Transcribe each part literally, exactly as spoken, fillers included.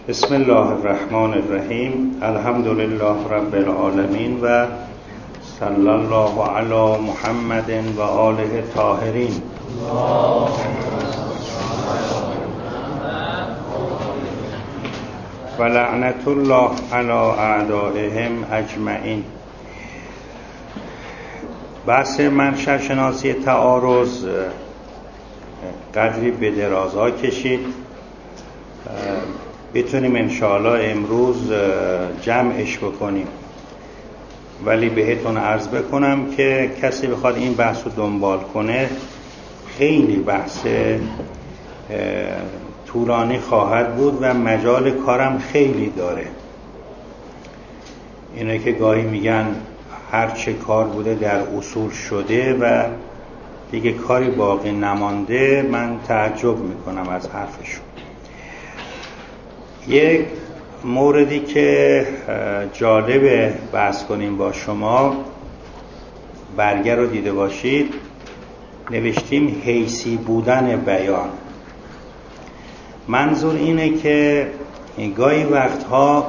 بسم الله الرحمن الرحیم. الحمد لله رب العالمین و صلی الله علی محمد و آله طاهرین. و لعنت الله علی اعدائهم اجمعین. بحث منشأ شناسی تعارض قدری به درازا کشید. بتونیم انشاءالله امروز جمعش بکنیم، ولی بهتون عرض بکنم که کسی بخواد این بحث رو دنبال کنه خیلی بحث طولانی خواهد بود و مجال کارم خیلی داره. اینه که گاهی میگن هر چه کار بوده در اصول شده و دیگه کاری باقی نمانده، من تعجب میکنم از حرفشون. یک موردی که جالبه بحث کنیم با شما، برگه رو دیده باشید، نوشتیم حیثی بودن بیان. منظور اینه که گاهی وقتها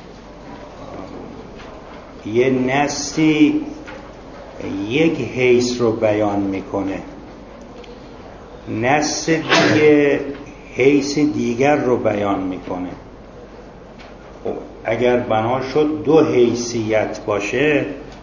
یه نصی یک حیث رو بیان میکنه، نص دیگه حیث دیگر رو بیان میکنه. خب اگر بنا شد دو حیثیت باشه،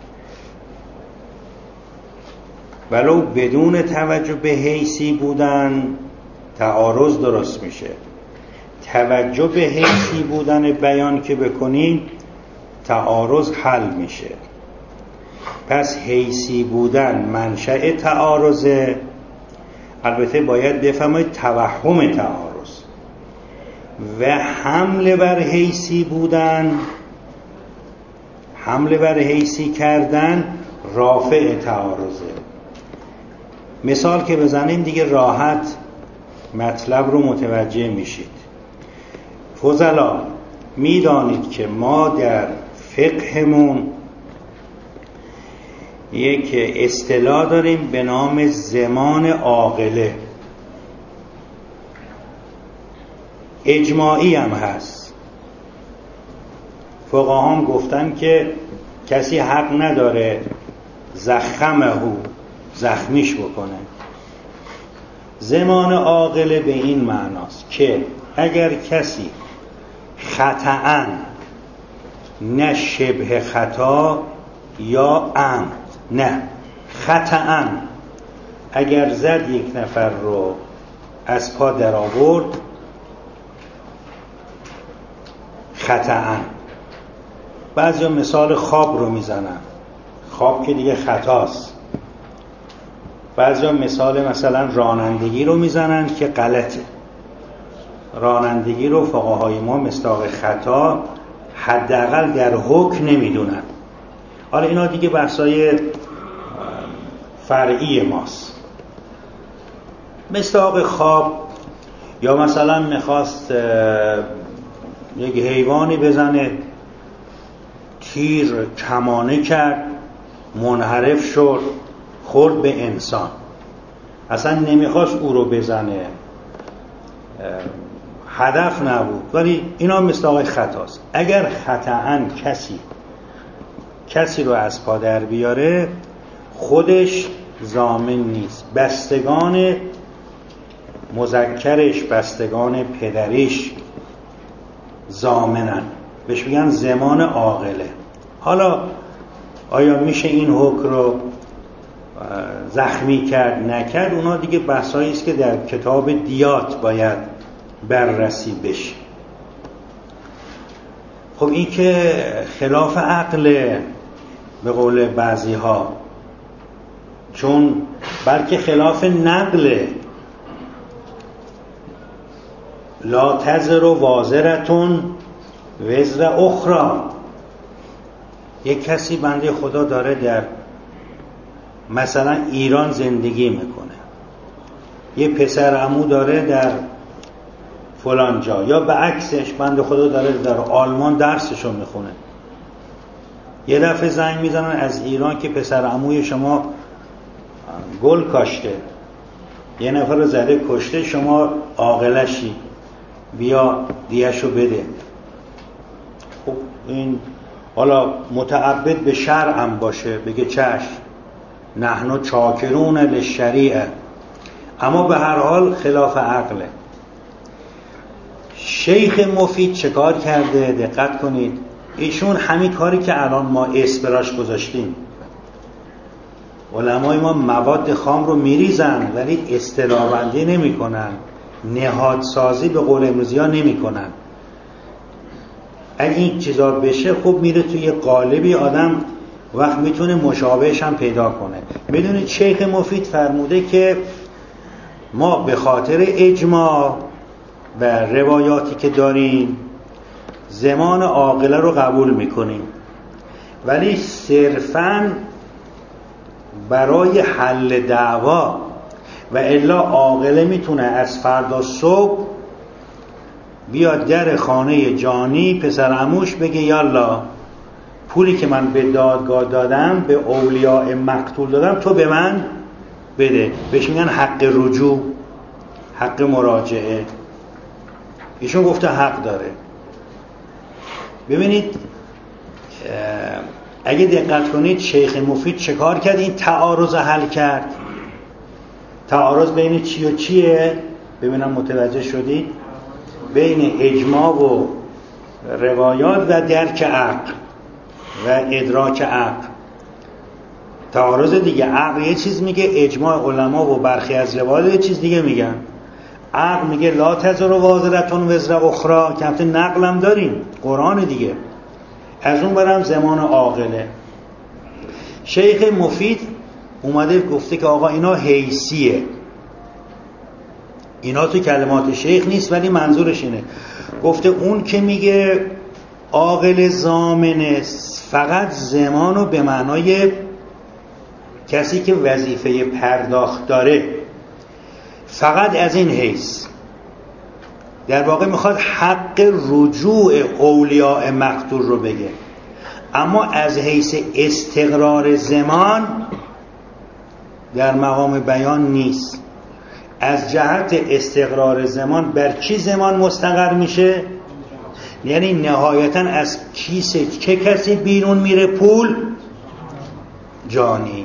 ولو بدون توجه به حیثی بودن تعارض درست میشه. توجه به حیثی بودن بیان که بکنین تعارض حل میشه. پس حیثی بودن منشأ تعارضه. البته باید بفهمید توهم تعارض و حمله بر حیثی بودن، حمله بر حیثی کردن رافع تعارضه. مثال که بزنیم دیگه راحت مطلب رو متوجه میشید. فضلا میدانید که ما در فقهمون یک اصطلاح داریم به نام زمان عاقله. اجماعی هم هست. فقها هم گفتن که کسی حق نداره زخمه زخمیش بکنه. زمان عاقله به این معناست که اگر کسی خطأً، نه شبه خطا یا عمد، نه خطأً، اگر زد یک نفر رو از پا در آورد خطأً. بعضی مثال خواب رو میزنن، خواب که دیگه خطاست. بعضی مثال مثلا رانندگی رو میزنن که غلطه. رانندگی رو فقهای ما مصداق خطا حداقل در حکم نمیدونن. حالا اینا دیگه بحثای فرعی ماست. مصداق خواب، یا مثلا میخواست یک حیوانی بزنه، تیر کمانه کرد، منحرف شد، خورد به انسان، اصلا نمیخواست او رو بزنه، هدف نبود، ولی اینا مصداق خطاست. اگر خطأً کسی کسی رو از پا در بیاره خودش ضامن نیست، بستگان مذکرش، بستگان پدریش ضامنن، بهش میگن زمان عاقله. حالا آیا میشه این حکم رو زخمی کرد نکرد؟ اونا دیگه بحثایی است که در کتاب دیات باید بررسی بشه. خب این که خلاف عقل به قول بعضی ها، چون بلکه خلاف نقله. لا تزر وازرتون وزر اخرى. یک کسی بنده خدا داره در مثلا ایران زندگی میکنه، یه پسر عمو داره در فلان جا، یا به عکسش بنده خدا داره در آلمان درسشو میخونه. یه دفعه زنگ میزنن از ایران که پسر عموی شما گل کاشته، یه نفر رو زده کشته، شما عاقلشی، بیا دیهشو بده. خب این حالا متعبد به شرعم باشه بگه چشم نحن چاکرون للشریعه، اما به هر حال خلاف عقله. شیخ مفید چه کار کرده؟ دقت کنید. ایشون همین کاری که الان ما اسپراش گذاشتیم، علمای ما مواد خام رو میریزن ولی اصطلاح بندی نمی کنن، نهادسازی به قول امروزی ها نمی کنن. اگه این چیزا بشه خب میره توی قالبی، آدم وقت میتونه مشابهش هم پیدا کنه. میدونید شیخ مفید فرموده که ما به خاطر اجماع و روایاتی که داریم زمان عاقله رو قبول میکنیم، ولی صرفاً برای حل دعوا، و الا عاقله میتونه از فردا صبح بیاد در خانه جانی پسر عموش بگه یالا پولی که من به دادگاه دادم به اولیاء مقتول دادم تو به من بده. بهش میگن حق رجوع، حق مراجعه. ایشون گفته حق داره. ببینید اگه دقت کنید شیخ مفید چه کار کرد؟ این تعارض حل کرد. تعارض بین چی و چیه؟ ببینم متوجه شدید؟ بین اجماع و روایات و درک عقل و ادراک عقل. تعارض دیگه. عقل یه چیز میگه، اجماع علما و برخی از روایات یه چیز دیگه میگن. عقل میگه لا تزر وازرتون وزر اخرى، که البته نقلم داریم، قرآن دیگه. از اون برم زمان عاقله. شیخ مفید اومده گفته که آقا اینا حیثیه، اینا تو کلمات شیخ نیست ولی منظورش اینه. گفته اون که میگه عاقل ضامن فقط زمانو به معنای کسی که وظیفه پرداخت داره، فقط از این حیث. در واقع میخواد حق رجوع اولیاء مقتول رو بگه، اما از حیث استقرار زمان در مقام بیان نیست. از جهت استقرار زمان بر چی زمان مستقر میشه؟ یعنی نهایتا از کیسه چه کسی بیرون میره؟ پول جانی.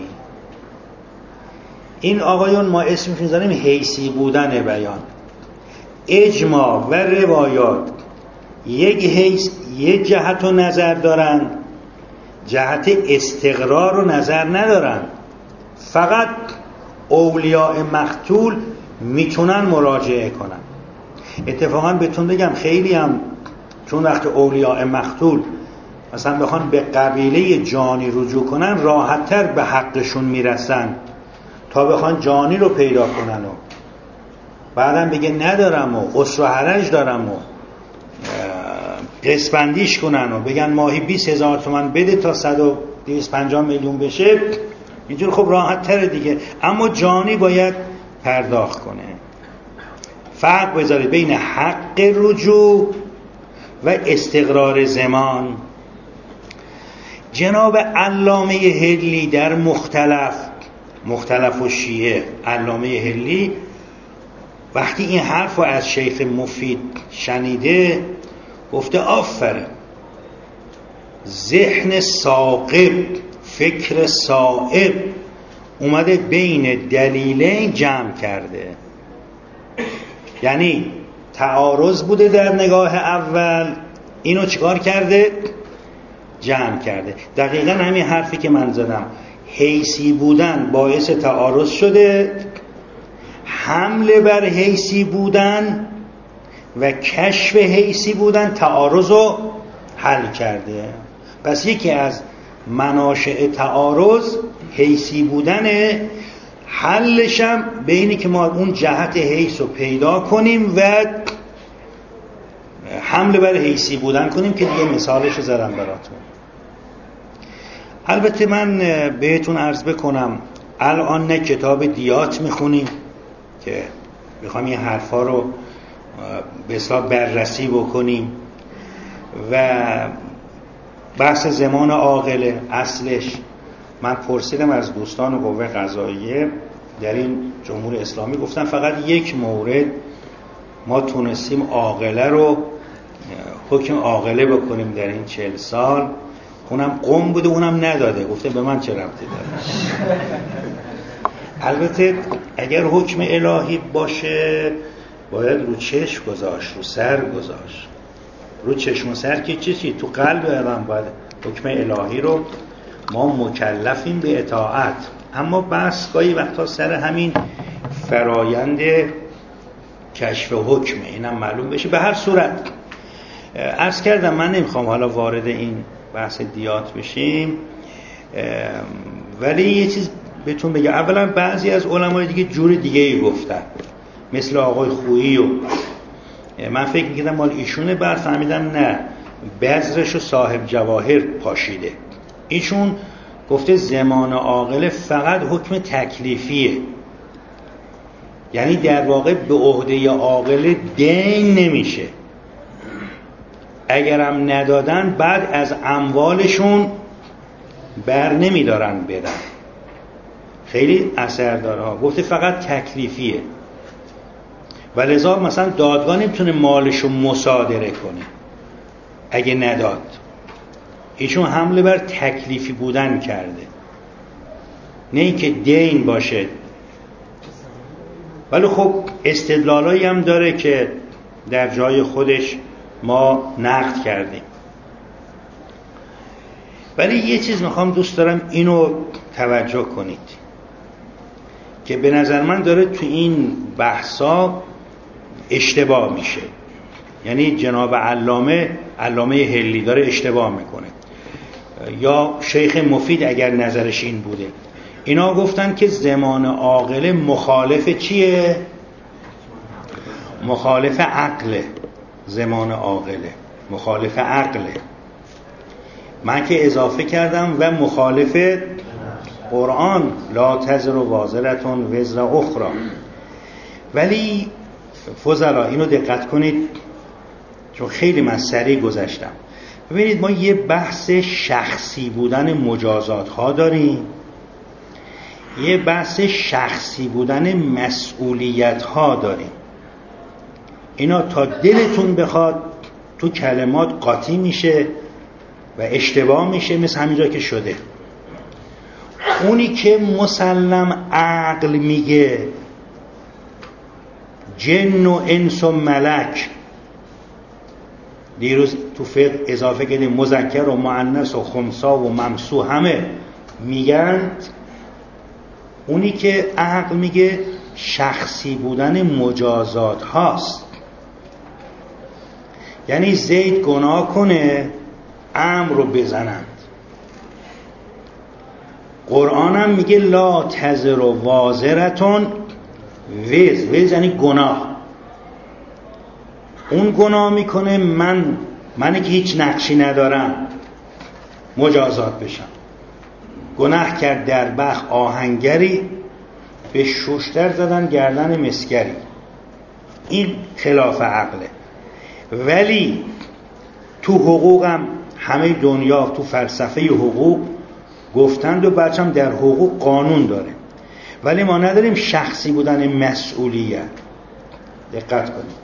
این آقایون ما اسمش میذاریم حیثی بودن بیان. اجماع و روایات یک حیث یک جهت رو نظر دارن، جهت استقرار رو نظر ندارن. فقط اولیاء مقتول میتونن مراجعه کنن. اتفاقا بهتون بگم خیلی هم چون وقت اولیاء مقتول مثلا بخوان به قبیله جانی رجوع کنن راحت‌تر به حقشون میرسن تا بخوان جانی رو پیدا کنن و بعدم بگه ندارم و قصر و حرج دارم و قسپندیش کنن و بگن ماهی بیست هزار تومن بده تا صد و پنجاه میلیون بشه. اینجور خب راحت تره دیگه. اما جانی باید پرداخت کنه. فرق بذارید بین حق رجوع و استقرار زمان. جناب علامه هلی در مختلف مختلف و شیعه، علامه هلی وقتی این حرف رو از شیخ مفید شنیده گفته آفرین، ذهن ثاقب، فکر صائب اومده بین دلیلین جمع کرده. یعنی تعارض بوده در نگاه اول، اینو چیکار کرده؟ جمع کرده. دقیقا همین حرفی که من زدم، حیثی بودن باعث تعارض شده، حمله بر حیثی بودن و کشف حیثی بودن تعارض رو حل کرده. پس یکی از مناشئ تعارض حیثی بودنه، حلش هم به اینی که ما اون جهت حیث رو پیدا کنیم و حمله بر حیثی بودن کنیم که دیگه مثالش رو زدم براتون. البته من بهتون عرض بکنم الان نه کتاب دیات میخونیم که میخوام این حرفا رو به اصطلاح بررسی بکنیم و بحث زمان عاقله اصلش. من پرسیدم از دوستان قوه قضاییه در این جمهوری اسلامی، گفتن فقط یک مورد ما تونستیم عاقله رو حکم عاقله بکنیم در این چهل سال. اونم قم بوده، اونم نداده، گفته به من چه ربطی داره. البته اگر حکم الهی باشه باید رو چشم گذاشت، رو سر گذاشت. رو چشم و سر که چی چی؟ تو قلب آدم باید حکم الهی رو، ما مکلفیم به اطاعت. اما بس گاهی وقتا سر همین فرایند کشف حکمه، اینم معلوم بشه. به هر صورت عرض کردم من نمیخوام حالا وارد این بحث دیات بشیم، ولی یه چیز بهتون بگم. اولا بعضی از علمای دیگه جور دیگه ای گفتن، مثل آقای خویی، و من فکر میکردم مال ایشونه، بعد فهمیدم نه، بذرش و صاحب جواهر پاشیده. ایشون گفته زمان عاقله فقط حکم تکلیفیه، یعنی در واقع به عهده عاقله دین نمیشه. اگرم ندادن بعد از اموالشون بر نمیدارن بدن. خیلی اثر داره ها. گفته فقط تکلیفیه، و لذا مثلا دادگاه نمیتونه مالشو مصادره کنه اگه نداد. ایشون حمله بر تکلیفی بودن کرده، نه اینکه دین باشه. ولی خب استدلالایی هم داره که در جای خودش ما نقد کردیم. ولی یه چیز میخوام دوست دارم اینو توجه کنید که به نظر من داره تو این بحثا اشتباه میشه. یعنی جناب علامه علامه حلی داره اشتباه میکنه، یا شیخ مفید اگر نظرش این بوده. اینا گفتن که زمان عاقله مخالف چیه؟ مخالف عقله. زمان عاقله مخالف عقله. من که اضافه کردم و مخالف قرآن، لا تزر وازرتون وزر اخرى. ولی فضلا اینو دقت کنید چون خیلی من سریع گذشتم. ببینید ما یه بحث شخصی بودن مجازات ها داریم، یه بحث شخصی بودن مسئولیت ها داریم. اینا تا دلتون بخواد تو کلمات قاطی میشه و اشتباه میشه، مثل همینجا که شده. اونی که مسلم عقل میگه، جن و انس و ملک، دیروز تو فقه اضافه کردیم مذکر و مؤنث و خنثی و ممسو همه میگن. اونی که عقل میگه شخصی بودن مجازات هاست. یعنی زید گناه کنه عمرو رو بزنند. قرآن هم میگه لا تزر وازرتون وز وز یعنی گناه. اون گناه میکنه، من منی که هیچ نقشی ندارم مجازات بشم. گناه کرد در بخ آهنگری، به ششتر زدن گردن مسگری. این خلاف عقله. ولی تو حقوقم همه دنیا تو فلسفه حقوق گفتند و بچم در حقوق قانون داره، ولی ما نداریم شخصی بودن مسئولیت. دقت کنید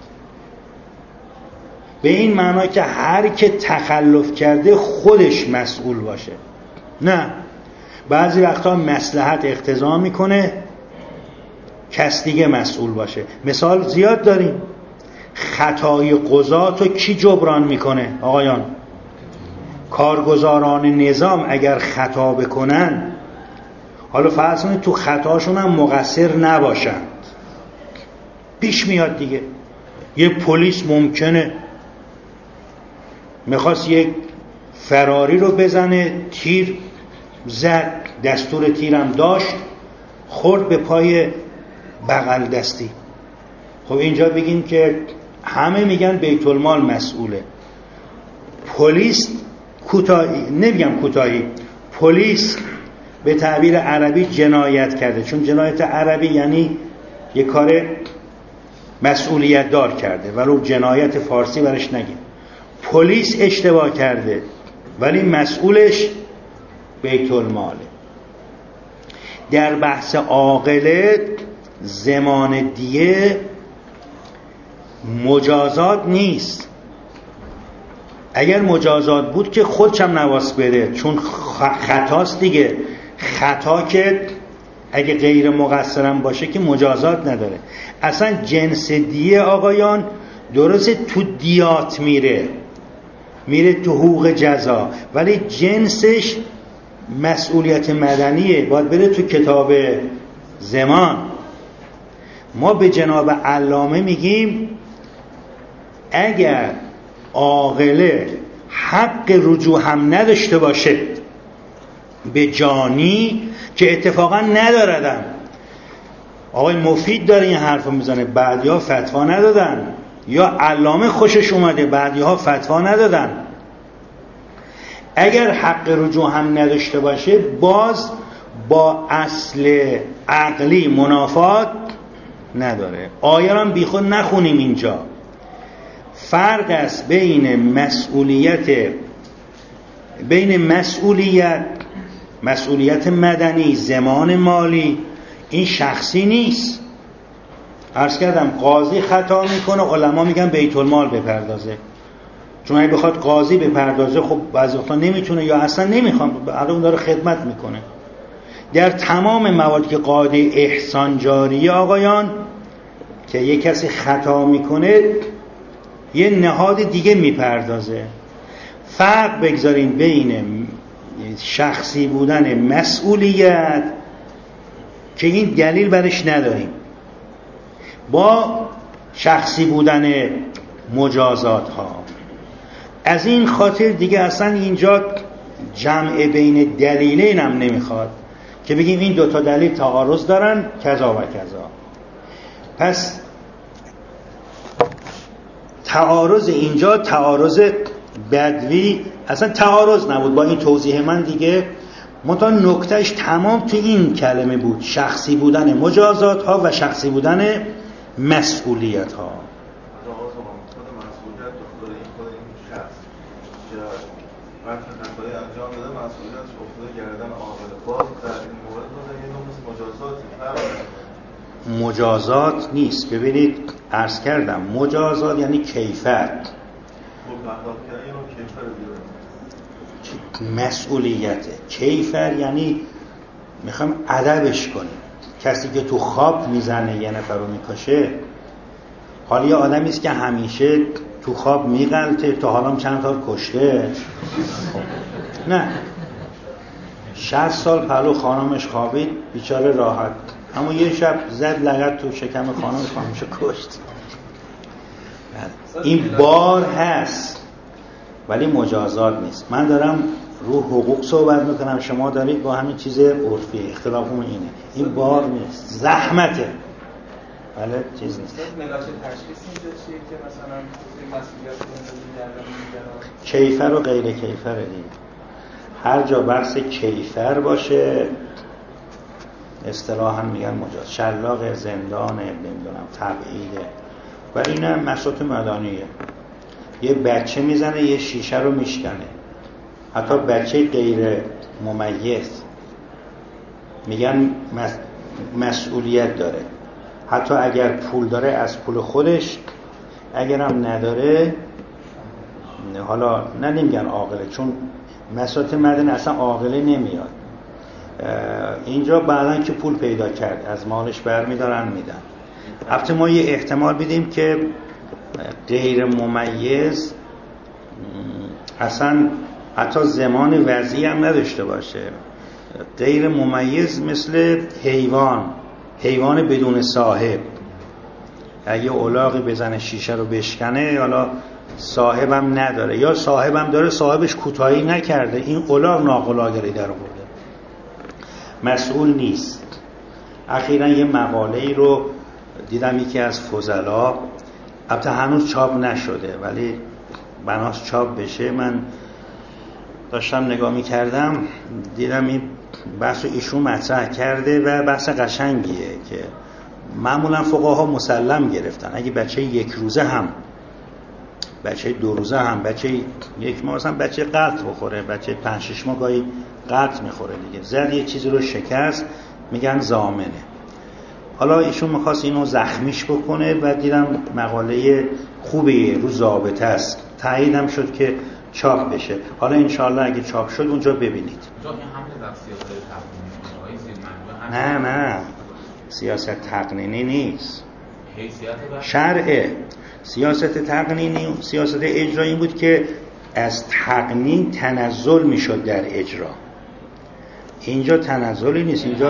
به این معنا که هر که تخلف کرده خودش مسئول باشه. نه، بعضی وقتا مصلحت اقتضا میکنه کس دیگه مسئول باشه. مثال زیاد داریم. خطای قضات رو کی جبران میکنه؟ آقایان، کارگزاران نظام اگر خطا بکنن، حالا فرض کنید تو خطاشون هم مقصر نباشند، پیش میاد دیگه. یه پلیس ممکنه میخواست یک فراری رو بزنه، تیر زد، دستور تیرم داشت، خورد به پای بغل دستی. خب اینجا بگیم که همه میگن بیت المال مسئوله. پلیس کوتاهی، نمیگم کوتاهی، پلیس به تعبیر عربی جنایت کرده، چون جنایت عربی یعنی یه کار مسئولیت دار کرده، ولو جنایت فارسی برش نگیم. پلیس اشتباه کرده ولی مسئولش بیت الماله. در بحث عاقله زمان دیه مجازات نیست. اگر مجازات بود که خودشم نواس بده، چون خطاست دیگه. خطا که اگه غیر مقصرم باشه که مجازات نداره. اصلا جنس دیه آقایان درسته تو دیات میره میره تو حقوق جزا، ولی جنسش مسئولیت مدنیه، باید بره تو کتاب زمان. ما به جناب علامه میگیم اگر عاقله حق رجوع هم نداشته باشه به جانی، که اتفاقا نداردن. آقای مفید داره این حرف میزنه، بعدی ها فتوا ندادن، یا علامه خوشش اومده بعدی ها فتوا ندادن. اگر حق رجوع هم نداشته باشه باز با اصل عقلی منافات نداره. آیه را بی خود نخونیم اینجا. فرق است بین مسئولیت بین مسئولیت مسئولیت مدنی، ضمان مالی، این شخصی نیست. عرض کردم قاضی خطا میکنه، علما میگن بیت المال بپردازه، چون اگه بخواد قاضی بپردازه خب بعضی وقتا نمیتونه یا اصلا نمیخوام، الان داره خدمت میکنه. در تمام مواد که قاعده احسان جاریه آقایان، که یک کسی خطا میکنه یه نهاد دیگه میپردازه. فرق بگذاریم بین شخصی بودن مسئولیت که این دلیل برش نداریم با شخصی بودن مجازات ها. از این خاطر دیگه اصلا اینجا جمع بین دلیلین هم نمیخواد که بگیم این دوتا دلیل تعارض دارن کذا و کذا. پس تعارض اینجا تعارض بدوی اصلا تعارض نبود با این توضیح من دیگه. منتها نکتهش تمام تو این کلمه بود، شخصی بودن مجازات ها و شخصی بودن مسئولیت ها. مجازات نیست. ببینید عرض کردم مجازات یعنی کیفر، مسئولیته. کیفر یعنی میخوام ادبش کنیم. کسی که تو خواب میزنه یه نفر رو میکشه، حالا یه آدمی است که همیشه تو خواب میغلطه، تا حالا چند تا کشته، نه شصت سال پلو خانمش خوابید بیچاره راحت، اما یه شب زد لگد تو شکم خانم، خانمشو کشت. این بار هست ولی مجازات نیست. من دارم رو حقوق صحبت میکنم، شما دارید با همین چیز عرفی، اختلافمون اینه. این بار نیست، زحمته، بله چیز نیست. ملاک تشخیص اینجا چیه که مثلا مسئولیت رو کیفر و غیر کیفر دیگه. هر جا بحث کیفر باشه اصطلاحاً میگن مجاز. شلاق زندانه، نمیدونم تبعیده، ولی اینه مسئولیت مدنیه. یه بچه میزنه یه شیشه رو میشکنه، حتی بچه غیر ممیز میگن مسئولیت داره، حتی اگر پول داره از پول خودش، اگرم نداره حالا نه نمیگن عاقله، چون مسئولیت مدنی اصلا عاقله نمیاد. اینجا بعدن که پول پیدا کرد از مالش برمیدارن میدن. البته ما یه احتمال بدیم که غیر ممیز اصلا حتی زمان وضعی هم نداشته باشه. غیر ممیز مثل حیوان، حیوان بدون صاحب. اگه الاغی بزنه شیشه رو بشکنه، حالا صاحبم نداره یا صاحبم داره صاحبش کوتاهی نکرده، این الاغ ناقلاگری در آورده، مسئول نیست. اخیراً یه مقاله‌ای رو دیدم یکی از فضلا، البته هنوز چاپ نشده ولی بناس چاپ بشه، من داشتم نگاه می‌کردم دیدم این بحث رو ایشون مطرح کرده و بحث قشنگیه که معمولا فقها مسلم گرفتن. اگه بچه یک روزه هم، بچه دو روزه هم، بچه یک ماه مثلا بچه قلط بخوره، بچه پنج شش ماه گاهی قلط میخوره دیگه، زد یه چیزی رو شکست، میگن ضامنه. حالا ایشون میخواست اینو زخمیش بکنه و دیدم مقاله خوبی رو ضابطه است، تاییدم شد که چاپ بشه. حالا انشاءالله اگه چاپ شد اونجا ببینید. نه نه سیاست تقنینی نیست، شرعه. سیاست تقنینی سیاست اجرایی بود که از تقنین تنزل میشد در اجرا. اینجا تنزلی نیست، اینجا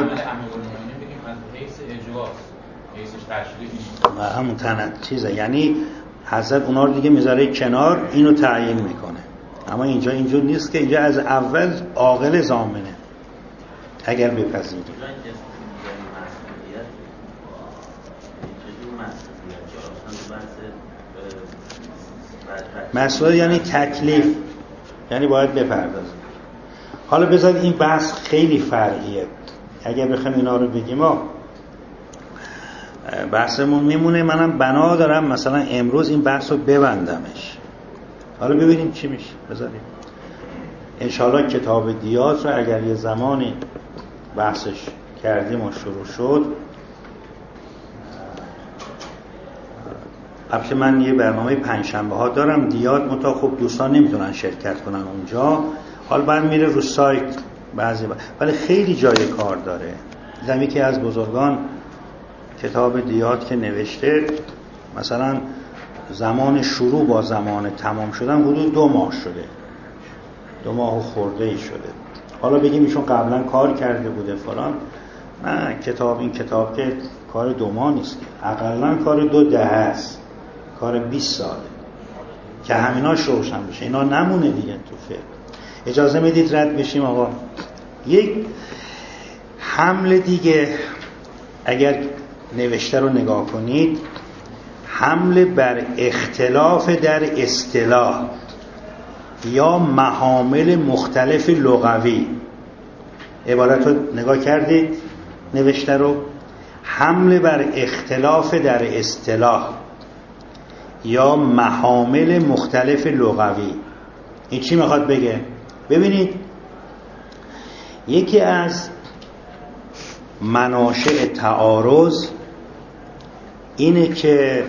همون تن چیزه، یعنی حضرت اونا رو دیگه میذاره کنار، اینو تعیین میکنه. اما اینجا اینجور نیست که اینجا از اول عاقل ضامنه اگر بپذیرید. مسئول یعنی تکلیف، یعنی باید بپردازیم. حالا بذارید این بحث خیلی فرعیه، اگر بخوایم اینا رو بگیم ها بحثمون میمونه. منم بنا دارم مثلا امروز این بحث رو ببندمش، حالا ببینیم چی میشه. بذاریم انشاءالله کتاب دیات رو اگر یه زمانی بحثش کردیم و شروع شد، البته من یه برنامه پنجشنبه ها دارم دیات، متا خب دوستان نمیتونن شرکت کنن اونجا، حالا بعد میره رو سایت بعضی با... ولی خیلی جای کار داره. دیدم که از بزرگان کتاب دیات که نوشته مثلا زمان شروع با زمان تمام شدن حدود دو ماه شده، دو ماه و خورده ای شده. حالا بگیم ایشون قبلا کار کرده بوده فلان، نه، کتاب این کتاب که کار دو ماه نیست، حداقل کار دو دهه است، کار بیست ساله که همیناش روشن بشه. اینا نمونه دیگه تو فقه. اجازه میدید رد بشیم آقا. یک حمل دیگه اگر نوشته رو نگاه کنید، حمل بر اختلاف در اصطلاح یا محامل مختلف لغوی. عبارت رو نگاه کردید نوشته رو، حمل بر اختلاف در اصطلاح یا محامل مختلف لغوی. این چی میخواد بگه؟ ببینید یکی از مناشأ تعارض اینه که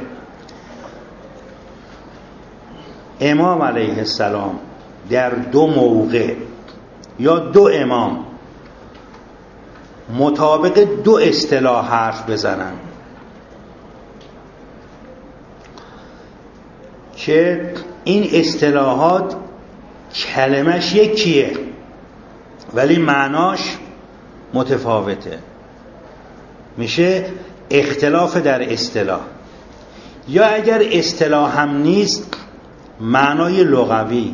امام علیه السلام در دو موقع یا دو امام مطابق دو اصطلاح حرف بزنن که این اصطلاحات کلمش یکیه ولی معناش متفاوته، میشه اختلاف در اصطلاح. یا اگر اصطلاح هم نیست، معنای لغوی،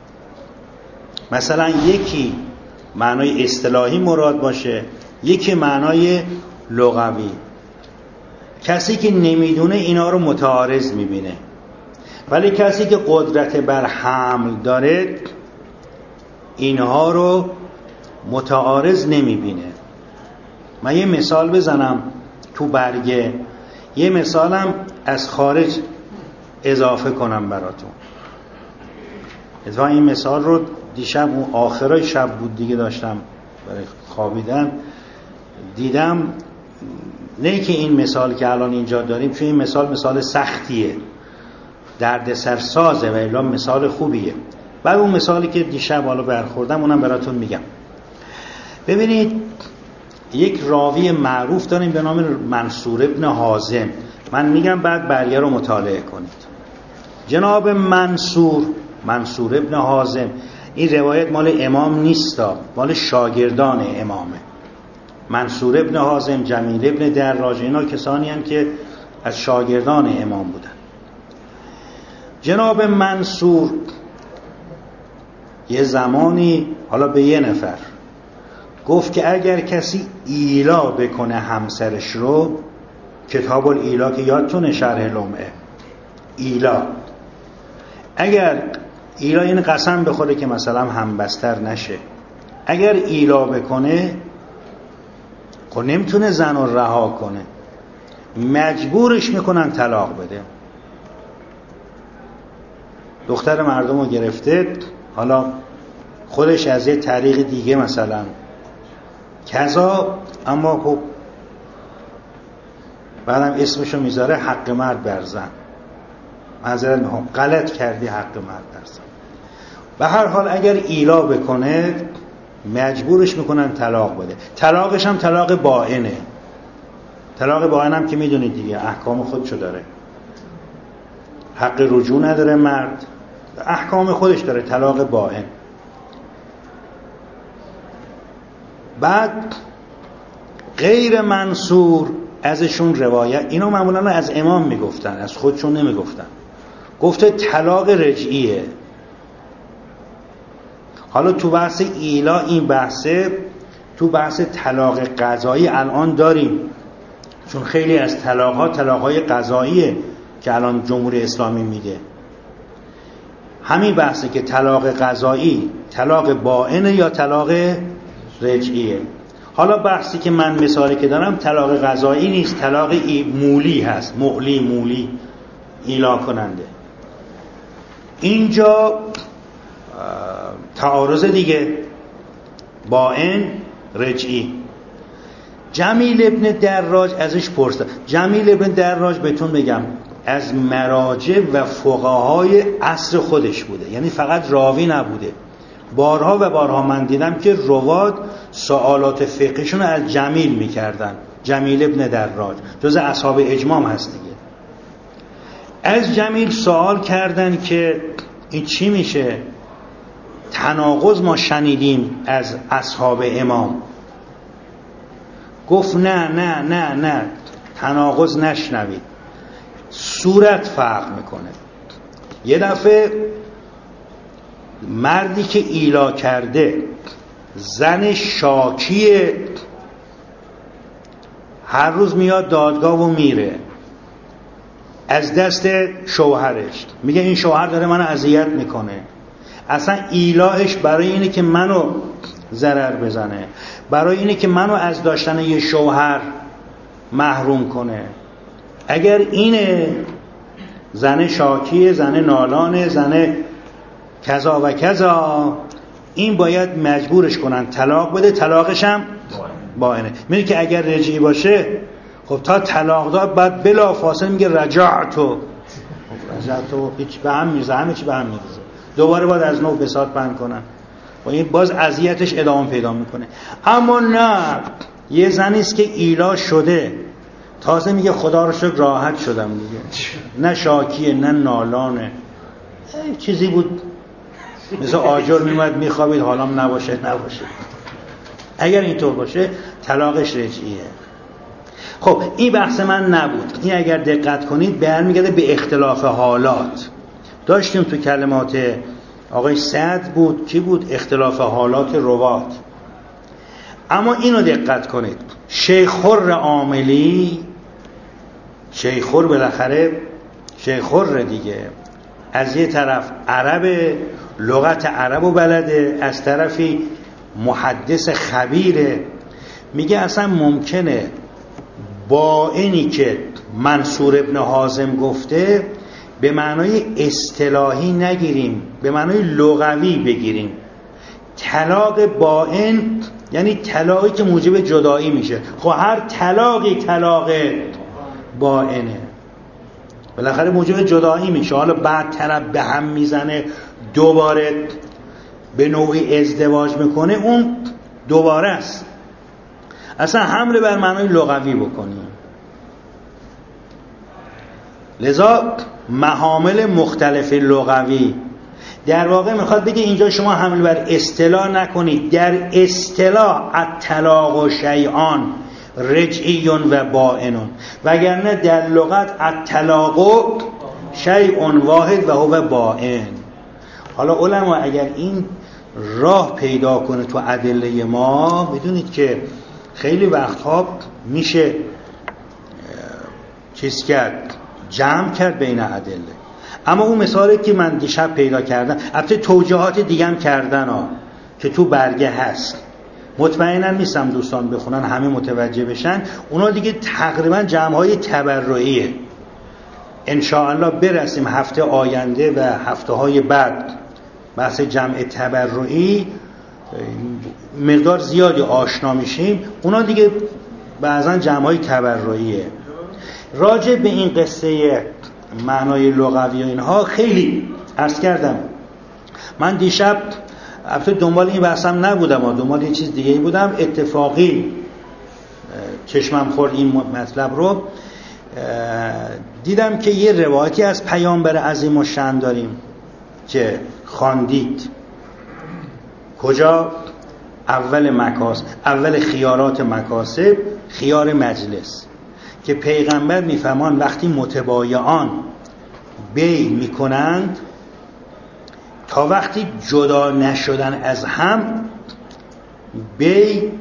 مثلا یکی معنای اصطلاحی مراد باشه، یکی معنای لغوی. کسی که نمیدونه اینا رو متعارض میبینه، ولی کسی که قدرت بر حمل داره اینها رو متعارض نمیبینه. من یه مثال بزنم تو برگه، یه مثالم از خارج اضافه کنم براتون. اتفاقا این مثال رو دیشب اون آخرای شب بود دیگه، داشتم برای خوابیدن دیدم. نه که این مثال که الان اینجا داریم، چون این مثال مثال سختیه، درد سرسازه و الا مثال خوبیه. بعد اون مثالی که دیشب حالا برخوردم اونم براتون میگم. ببینید یک راوی معروف داریم به نام منصور ابن حازم. من میگم بعد بقیه رو مطالعه کنید. جناب منصور منصور ابن حازم، این روایت مال امام نیستا، مال شاگردان امامه. منصور ابن حازم، جمیل ابن دراج، اینا کسانی هستند که از شاگردان امام بودن. جناب منصور یه زمانی حالا به یه نفر گفت که اگر کسی ایلا بکنه همسرش رو، کتاب الایلا که یادتونه شرح لمعه، ایلا، اگر ایلا این قسم بخوره که مثلا همبستر نشه، اگر ایلا بکنه خب نمیتونه زن رو رها کنه، مجبورش میکنن طلاق بده. دختر مردم رو گرفته، حالا خودش از یه طریق دیگه مثلا کذا، اما خب بعدم اسمشو میذاره حق مرد بر زن. معذرت میخوام غلط کردی، حق مرد بر زن. به هر حال اگر ایلا بکنه مجبورش میکنن طلاق بده. طلاقش هم طلاق بائنه. طلاق بائن هم که میدونید دیگه احکام خودشو داره، حق رجوع نداره مرد، احکام خودش داره، طلاق بائن. بعد غیر منصور ازشون روایت، اینا معمولا از امام میگفتن، از خودشون نمیگفتن، گفته طلاق رجعیه. حالا تو بحث ایلا این بحثه، تو بحث طلاق قضایی الان داریم، چون خیلی از طلاق ها طلاق های قضاییه که الان جمهوری اسلامی میده. همین بحثه که طلاق قضایی طلاق بائن یا طلاق رجعیه. حالا بحثی که من مثالی که دارم طلاق قضایی نیست، طلاق مولی هست، مؤلی مولی، ایلا کننده. اینجا تعارض دیگه، بائن رجعی. جمیل ابن دراج ازش پرسید. جمیل ابن دراج بهتون بگم از مراجع و فقهای عصر خودش بوده، یعنی فقط راوی نبوده. بارها و بارها من دیدم که رواد سوالات فقهشون از جمیل میکردن. جمیل ابن دراج جز اصحاب اجمام هست دیگه. از جمیل سوال کردن که این چی میشه؟ تناقض ما شنیدیم از اصحاب امام. گفت نه نه نه نه تناقض نشنوید، صورت فرق میکنه. یه دفعه مردی که ایلا کرده زن شاکیه، هر روز میاد دادگاه و میره از دست شوهرش، میگه این شوهر داره منو اذیت میکنه. اصلا ایلاش برای اینه که منو ضرر بزنه، برای اینه که منو از داشتن یه شوهر محروم کنه. اگر اینه زن شاکیه، زن نالانه، زن کذا و کذا، این باید مجبورش کنن طلاق بده. طلاقش هم بائنه. میگه که اگر رجعی باشه خب تا طلاق داد بعد بلا فاصله میگه رجعتو رجعتو هیچ به هم میرزه، همه چی به هم میرزه، دوباره باید از نو بساط بند کنن و این باز اذیتش ادامه پیدا میکنه. اما نه، یه زنیست که ایلا شده تازه میگه خدا رو شکر راحت شدم دیگه، نه شاکیه نه نالانه، چیزی بود مثل آجر میمد میخوابید حالام نباشه نباشه. اگر اینطور باشه طلاقش رجعیه. خب این بحث من نبود، این اگر دقت کنید برمیگرده به اختلاف حالات. داشتیم تو کلمات آقای سعد بود، کی بود؟ اختلاف حالات روات. اما اینو دقت کنید، شیخور عاملی، شیخور بالاخره شیخور دیگه، از یه طرف عرب، لغت عرب و بلده، از طرفی محدث خبیره. میگه اصلا ممکنه با اینی که منصور ابن حازم گفته به معنای اصطلاحی نگیریم، به معنای لغوی بگیریم. طلاق بائن یعنی طلاقی که موجب جدایی میشه. خب هر طلاقی طلاق بائنه، بالاخره موجب جدایی میشه. حالا بعد طرف به هم میزنه دوباره به نوعی ازدواج میکنه، اون دوباره است. اصلا حمله بر معنای لغوی بکنیم. لذا محامل مختلف لغوی در واقع میخواد بگه اینجا شما حمل بر اصطلاح نکنید. در اصطلاح الطلاق و شیئان رجعیون و بائنون، وگرنه در لغت الطلاق شیء واحد و هو بائن. حالا علما اگر این راه پیدا کنه تو ادله ما، بدونید که خیلی وقتها میشه چیز کرد، جمع کرد بین ادله. اما اون مثالی که من دیشب پیدا کردم، البته توجیهات دیگه هم کردن ها که تو برگه هست، مطمئنم نیستم دوستان بخونن همه متوجه بشن. اونا دیگه تقریبا جمع‌های تبرعیه. ان شاء الله برسیم هفته آینده و هفته های بعد بحث جمع تبرعی مقدار زیادی آشنا میشیم. اونا دیگه بعضا جمع‌های تبرعیه. راجع به این قصه معنای لغوی و اینها خیلی عرض کردم. من دیشب البته دنبال این بحثم نبودم و دنبال یه چیز دیگه بودم، اتفاقی چشمم خورد این مطلب رو، دیدم که یه روایتی از پیامبر عظیم الشأن داریم که خواندید، کجا؟ اول مکاسب، اول خیارات مکاسب خیار مجلس، که پیغمبر میفهمان وقتی متبایعان بی میکنند تا وقتی جدا نشدن از هم بی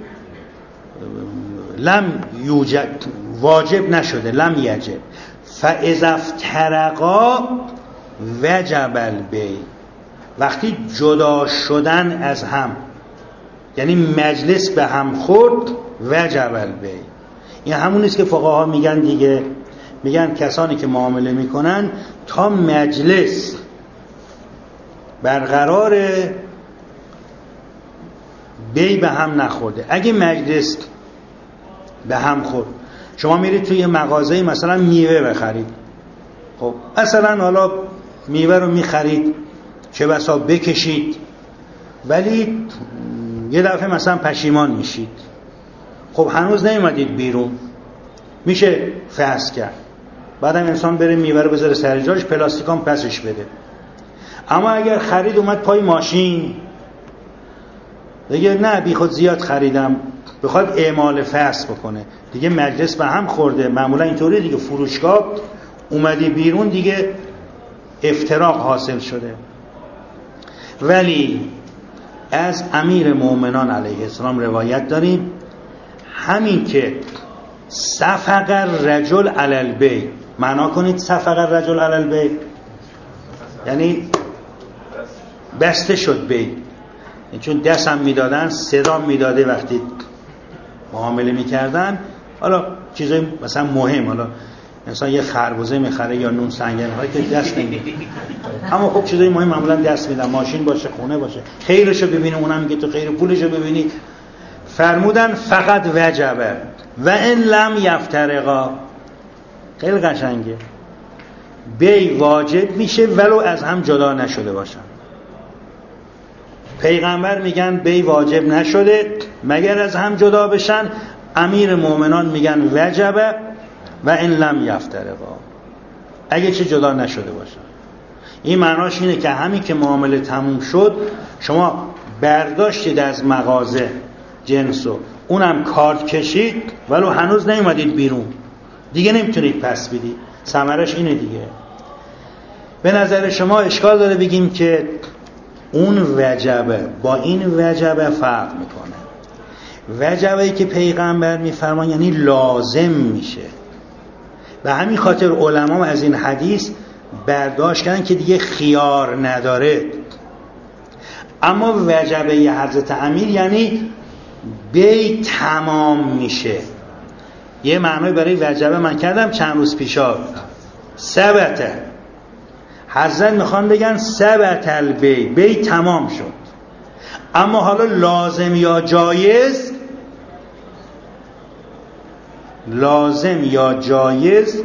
لم یوجد، واجب نشده، لم یجب، فاذا افترقا وجب البی، وقتی جدا شدن از هم یعنی مجلس به هم خورد وجب البی. این همون است که فقها میگن دیگه، میگن کسانی که معامله میکنن تا مجلس برقرار بی به هم نخورده. اگه مجلس به هم خورد، شما میرید توی مغازه مثلا میوه بخرید، خب مثلا حالا میوه رو میخرید چه بسا بکشید، ولی یه دفعه مثلا پشیمان میشید، خب هنوز نیومدید بیرون، میشه فحص کرد، بعدم انسان بره میوه رو بذاره سر جاش، پلاستیکام پسش بده. اما اگر خرید اومد پای ماشین، دیگه نه بی خود زیاد خریدم، بخواد اعمال فحص بکنه، دیگه مجلس به هم خورده. معمولا اینطوری دیگه، فروشگاه اومدی بیرون دیگه افتراق حاصل شده. ولی از امیر مومنان علیه السلام روایت داریم همین که صفق الرجل علی البی، معنا کنید صفق الرجل علی البی یعنی بسته شد بی، چون دست هم میدادن، صدا میداده وقتی معامله میکردن. حالا چیزای مثلا مهم، حالا انسان یه خربوزه میخره یا نون سنگن هایی که دست نمیده، اما خب چیزای مهم معمولا دست میدن، ماشین باشه، خونه باشه، خیرشو ببینی اونم میگه تو خیر پولشو ببینی. فرمودن فقط وجبه و ان لم یفترقا، خیلی قشنگه، بی واجب میشه ولو از هم جدا نشده باشن. پیغمبر میگن بی واجب نشده مگر از هم جدا بشن، امیر مومنان میگن وجبه و ان لم یفترقا، اگه چه جدا نشده باشن. این معناش اینه که همین که معامله تموم شد، شما برداشتید از مغازه جنسو، اونم کارت کشید ولو هنوز نیومدید بیرون، دیگه نمیتونید پس بدید. ثمرش اینه دیگه. به نظر شما اشکال داره بگیم که اون وجبه با این وجبه فرق میکنه؟ وجبه‌ای که پیغمبر میفرمان یعنی لازم میشه، و همین خاطر علما از این حدیث برداشت کردن که دیگه خیار نداره. اما وجبه حضرت امیر یعنی بی تمام میشه. یه معنی برای وجبه من کردم چند روز پیشا، ثبته، حضرت میخوان بگن ثبت البی، بی تمام شد. اما حالا لازم یا جایز، لازم یا جایز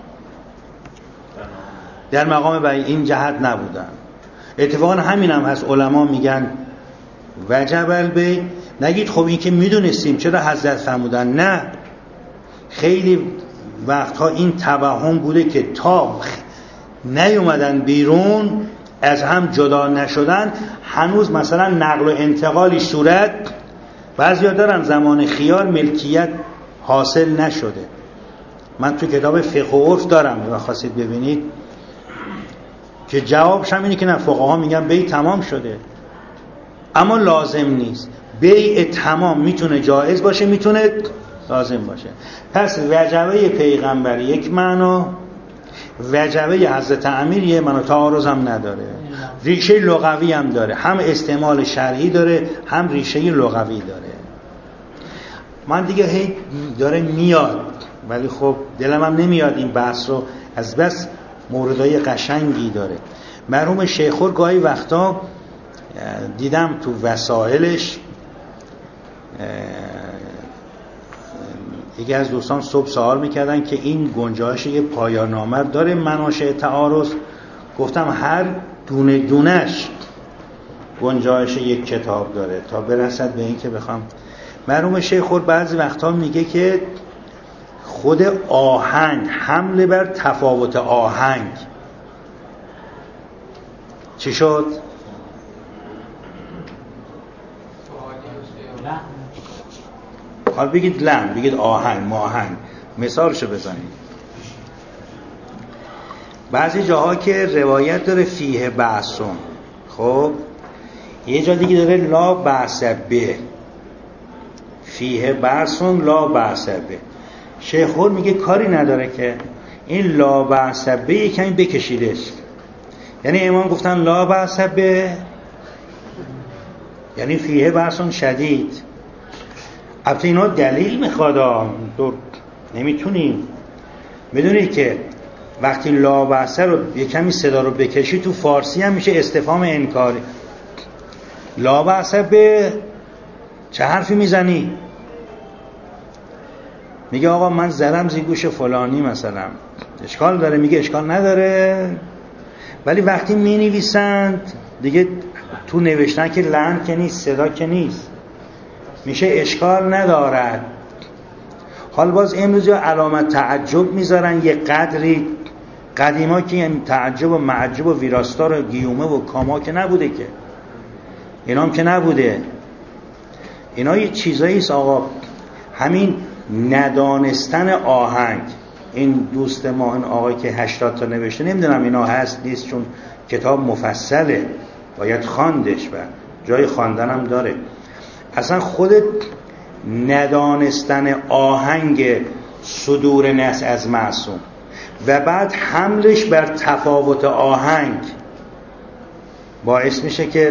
در مقام برای این جهت نبودن. اتفاقا همین هم هست، علما میگن وجب البی. نگید خب این که میدونستیم چرا حضرت فرمودن، نه، خیلی وقتها این توهم بوده که تا نیومدن بیرون از هم جدا نشدن، هنوز مثلا نقل و انتقالی صورت، بعضیا دارن زمان خیار ملکیت حاصل نشده. من تو کتاب فقه و عرف دارم و خواستید ببینید که جوابش هم اینه که نه، فقها میگن بیع تمام شده اما لازم نیست. بیع تمام میتونه جایز باشه، میتونه لازم باشه. پس وجبه پیغمبر یک معنا، وجبه حضرت امیر یه معنا، تعارض هم نداره، ریشه لغوی هم داره، هم استعمال شرعی داره هم ریشه لغوی داره. من دیگه هی داره میاد ولی خب دلم هم نمیاد این بحث رو، از بس موردای قشنگی داره. مرحوم شیخور گاهی وقتا دیدم تو وسائلش یکی از دوستان صبح سوال میکردن که این گنجایش یه پایان نامه داره مناشئ تعارض؟ گفتم هر دونه دونش گنجایش یک کتاب داره تا برسد به این که بخوام. مرحوم شیخ خود بعضی وقتا میگه که خود آهنگ، حمله بر تفاوت آهنگ چی شد؟ حال بگید لحن، بگید آهنگ، ماهنگ، مثالشو بزنید. بعضی جاها که روایت داره فیه بحثون، خب یه جا دیگه داره لا بحث به، فیه بحثون لا بحث به. شیخ خود میگه کاری نداره که این لا بحث به یکمی بکشیدش، یعنی امام گفتن لا بحث به یعنی فیه بحثون شدید. البته اینا دلیل میخواد، نمیتونیم. میدونید که وقتی لا بحث رو یکمی صدا رو بکشی تو فارسی هم میشه استفهام انکاری. لا بحث به چه حرفی میزنی؟ میگه آقا من زدم زی گوش فلانی مثلا، اشکال داره؟ میگه اشکال نداره. ولی وقتی مینویسند دیگه تو نوشتن که لحن که نیست، صدا که نیست، میشه اشکال ندارد. حال باز امروز علامت تعجب میذارن یه قدری، قدیما که این تعجب و معجب و ویراستار و گیومه و کاما که نبوده، که اینا هم که نبوده. اینا یه چیزایی است آقا. همین ندانستن آهنگ، این دوست ما این آقای که هشتاد تا نوشته، نمیدونم اینا هست نیست، چون کتاب مفصله باید خواندش و جای خواندن هم داره. اصلا خودت ندانستن آهنگ صدور نص از معصوم و بعد حملش بر تفاوت آهنگ باعث میشه که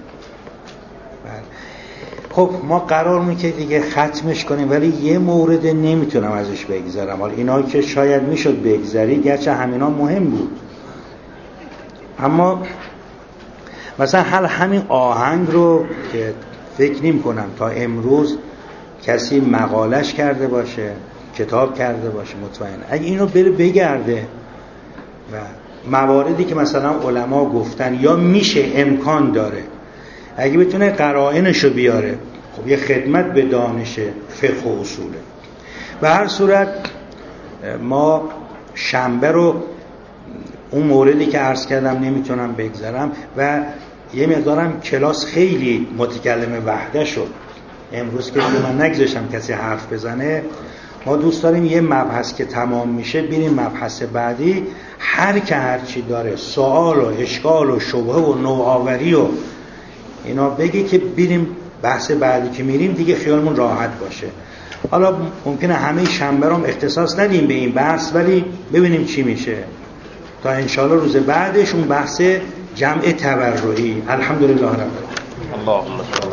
خب ما قرار میکنه دیگه ختمش کنیم، ولی یه مورد نمیتونم ازش بگذرم. حالا اینا که شاید میشد بگذری، گرچه همینا مهم بود، اما مثلا حل همین آهنگ رو که فکر نمی کنم تا امروز کسی مقالش کرده باشه، کتاب کرده باشه. مطمئن اگه اینو بره بگرده و مواردی که مثلا علما گفتن یا میشه امکان داره، اگه بتونه قرائنشو بیاره، خب یه خدمت به دانش فقه و اصوله. به هر صورت ما شنبه رو اون موردی که عرض کردم نمیتونم بگذارم و یه مقدارم کلاس خیلی متکلم وحده شد امروز که من نگذاشتم کسی حرف بزنه. ما دوست داریم یه مبحث که تمام میشه بریم مبحث بعدی، هر که هر چی داره سوال و اشکال و شبهه و نوآوری و اینا بگی که بریم بحث بعدی که میریم دیگه خیالمون راحت باشه. حالا ممکنه همه شنبه رو اختصاص ندیم به این بحث، ولی ببینیم چی میشه تا انشالله روز بعدش اون بحث جمع تبرعی. الحمدلله رب العالمین.